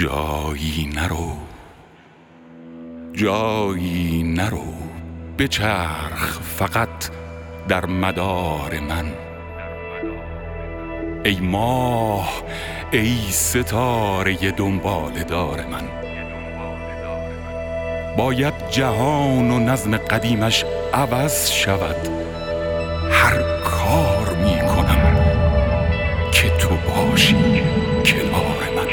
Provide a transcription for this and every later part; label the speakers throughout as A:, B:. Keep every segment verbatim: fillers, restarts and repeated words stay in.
A: جایی نرو، جایی نرو، بچرخ فقط در مدار من. ای ماه، ای ستاره دنبال دار من. باید جهان و نظم قدیمش عوض شود. هر کار می کنم که تو باشی کنار من.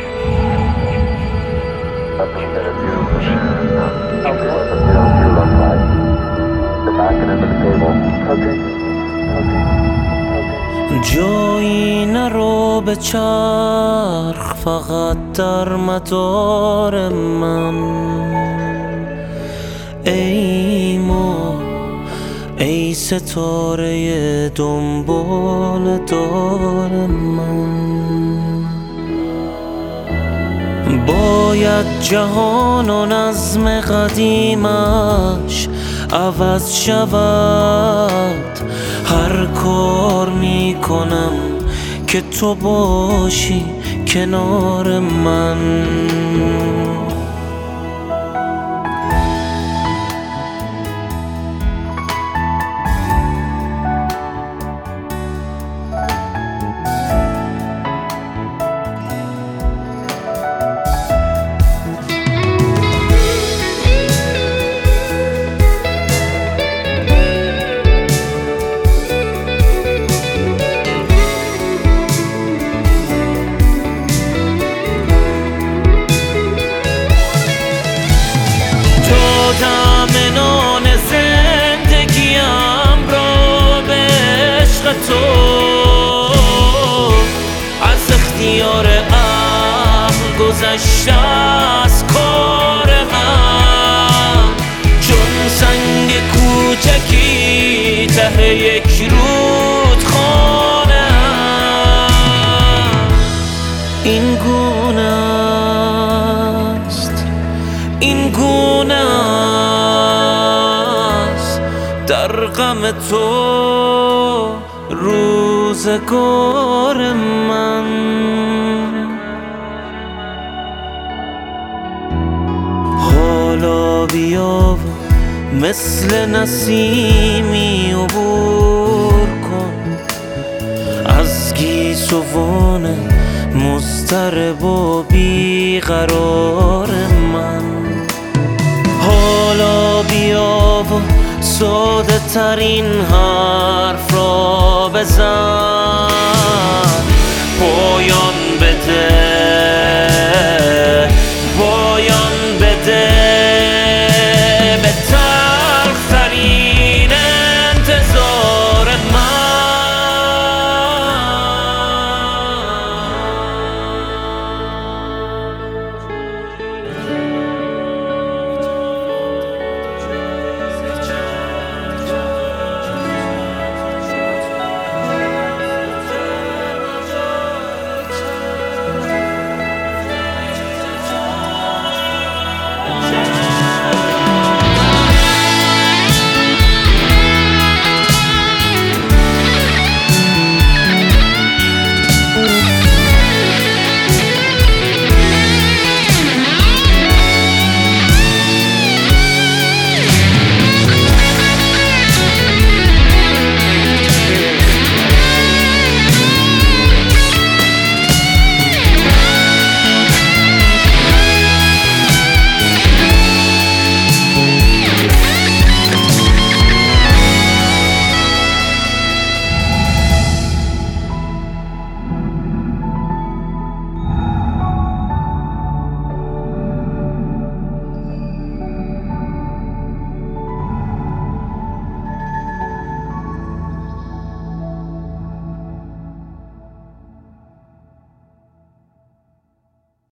B: جایی نرو، به چرخ فقط در مدار من. ای ما، ای ستاره دنبال دار من. باید جهان و نظم قدیمش عوض شود. هر کار می کنم که تو باشی کنار من. دامنان زندگیم را به عشق تو از اختیار عقل گذشته از کار من. چون سنگ کوچکی ته یک رودخانه این گونه است، این گونه است در غم تو روزگار من. حالا بیا و مثل نسیمی عبور کن از گیسوان مضطرب و بیقرار من. حالا بیا و ساده ترین حرف را بزن. پایان